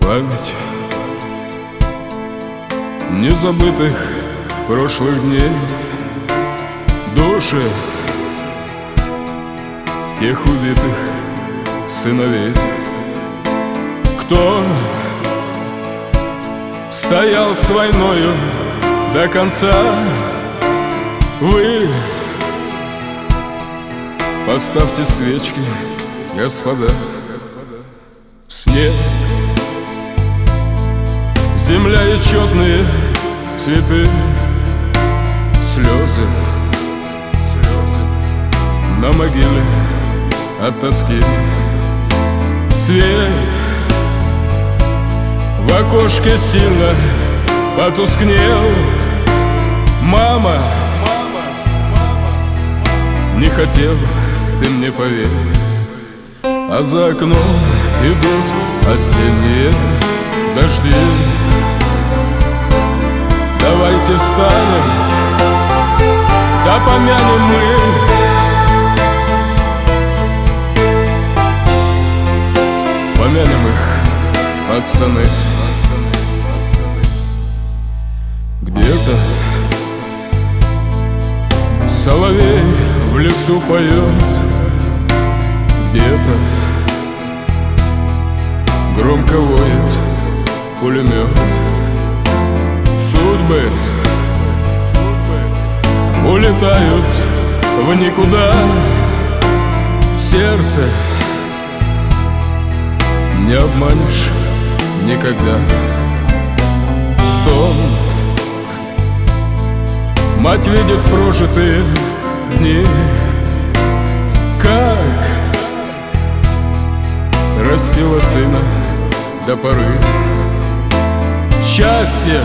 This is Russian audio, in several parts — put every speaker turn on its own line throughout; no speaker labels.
Память незабытых прошлых дней, души тех убитых сыновей. Кто стоял с войною до конца? Вы поставьте свечки, господа. Снег, земля и четные цветы, слезы на могиле от тоски. Свет в окошке сильно потускнел. Мама, не хотел ты мне поверить, а за окном идут осенние дожди. Давайте встанем, да помянем мы их, пацаны. Где-то соловей в лесу поет, где-то громко воет пулемет. Судьбы улетают в никуда, сердце не обманешь никогда. Сон, мать видит прожитые дни, как растила сына до поры. Счастье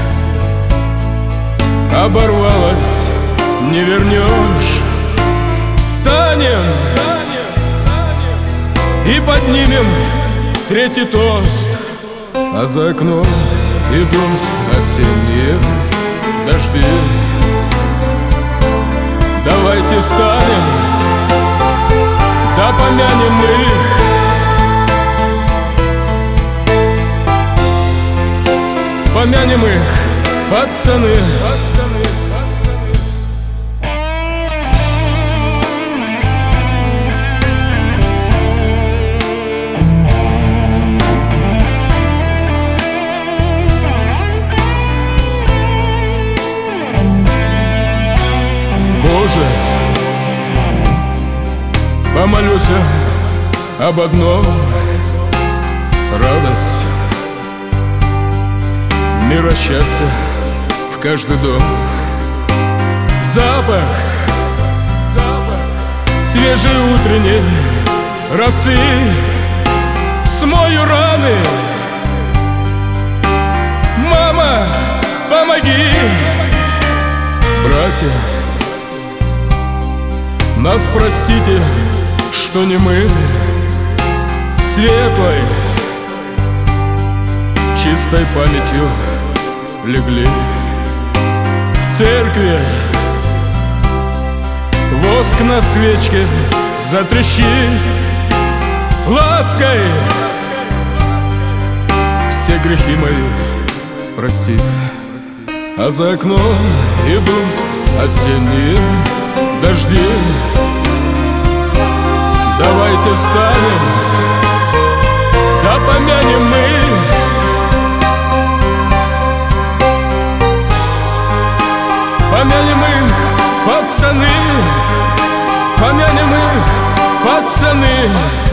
оборвалось, не вернешь. Встанем и поднимем третий тост, а за окном идут осенние дожди. Давайте встанем, да помянем их, помянем их, пацаны. Боже, помолюсь об одном: радость, мира, счастья в каждый дом. Запах свежей утренней росы, смою раны. Мама, помоги! Братья, нас простите, что не мы светлой, чистой памятью легли в церкви. Воск на свечке затрещит лаской, все грехи мои прости. А за окном идут осенние дожди. Давайте встанем, да помянем мы их, пацаны, помянем их, пацаны.